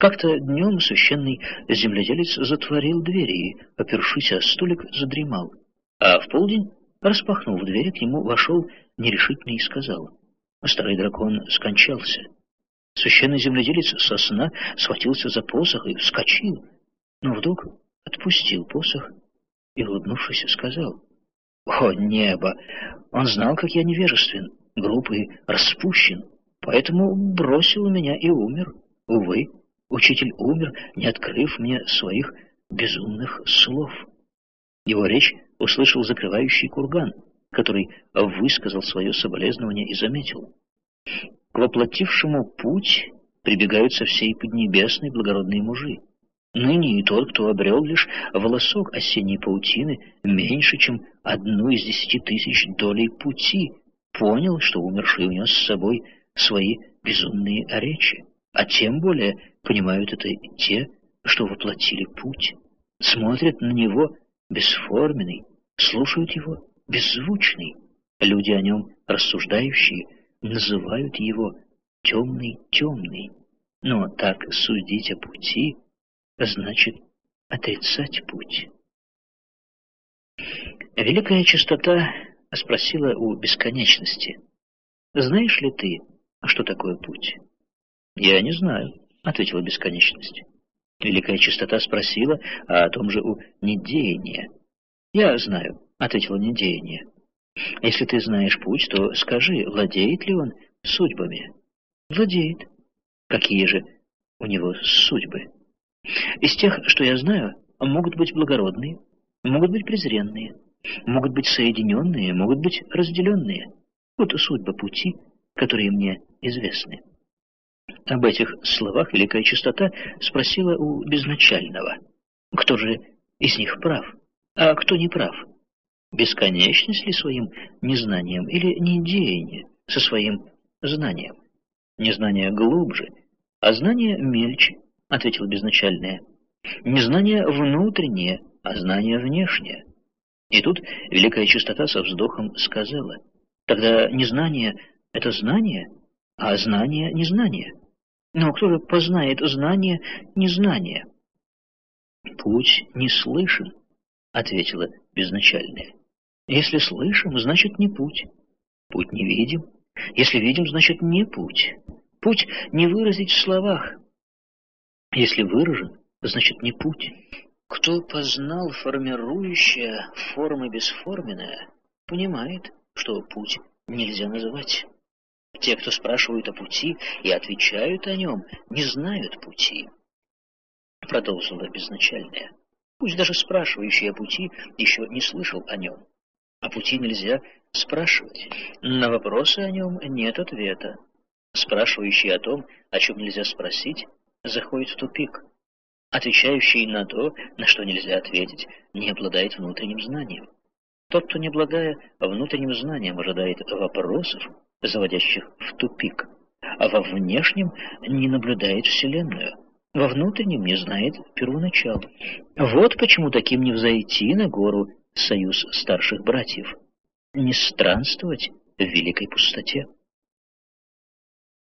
Как-то днем священный земледелец затворил двери и, опершись о столик, задремал. А в полдень, распахнув двери, к нему вошел нерешительный и сказал: «Старый дракон скончался». Священный земледелец со сна схватился за посох и вскочил, но вдруг отпустил посох и, улыбнувшись, сказал: «О, небо! Он знал, как я невежествен, груб и распущен, поэтому бросил меня и умер. Увы, учитель умер, не открыв мне своих безумных слов». Его речь услышал закрывающий курган, который высказал свое соболезнование и заметил: «К воплотившему путь прибегают со всей поднебесной благородные мужи. Ныне и тот, кто обрел лишь волосок осенней паутины, меньше, чем 1 из 10 тысяч долей пути, понял, что умерший унес с собой свои безумные речи, а тем более понимают это те, что воплотили путь, смотрят на него бесформенный, слушают его беззвучный, люди о нем рассуждающие называют его темный-темный, но так судить о пути значит отрицать путь». Великая чистота спросила у бесконечности: «Знаешь ли ты, что такое путь?» «Я не знаю», — ответила бесконечность. Великая чистота спросила о том же у недеяния. «Я знаю», — ответила недеяние. «Если ты знаешь путь, то скажи, владеет ли он судьбами?» «Владеет». «Какие же у него судьбы?» «Из тех, что я знаю, могут быть благородные, могут быть презренные, могут быть соединенные, могут быть разделенные. Вот судьба пути, которые мне известны». Об этих словах Великая Чистота спросила у Безначального: «Кто же из них прав, а кто не прав? Бесконечность ли своим незнанием или недеяние со своим знанием?» «Незнание глубже, а знание мельче», — ответила Безначальная. «Незнание внутреннее, а знание внешнее». И тут Великая Чистота со вздохом сказала: «Тогда незнание — это знание, а знание — незнание. Но кто же познает знание незнание?» «Путь не слышен», — ответила Безначальная. «Если слышим, значит не путь. Путь не видим. Если видим, значит не путь. Путь не выразить в словах. Если выражен, значит не путь. Кто познал формирующее формы бесформенное, понимает, что путь нельзя называть. Те, кто спрашивают о пути и отвечают о нем, не знают пути», — продолжила Безначальная. «Пусть даже спрашивающий о пути еще не слышал о нем. О пути нельзя спрашивать. На вопросы о нем нет ответа. Спрашивающий о том, о чем нельзя спросить, заходит в тупик. Отвечающий на то, на что нельзя ответить, не обладает внутренним знанием. Тот, кто, не обладая внутренним знанием, ожидает вопросов, заводящих в тупик, а во внешнем не наблюдает Вселенную, во внутреннем не знает первоначала. Вот почему таким не взойти на гору союз старших братьев, не странствовать в великой пустоте».